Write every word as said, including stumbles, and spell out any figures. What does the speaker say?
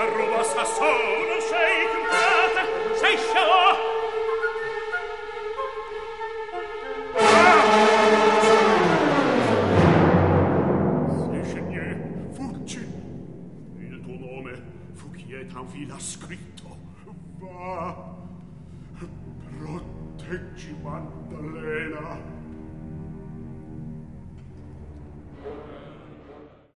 roba sassono sei comprata, sei sciò. Sei genie, fuggi. Il tuo nome fu chi è tan vila scritto. Va, proteggi Maddalena.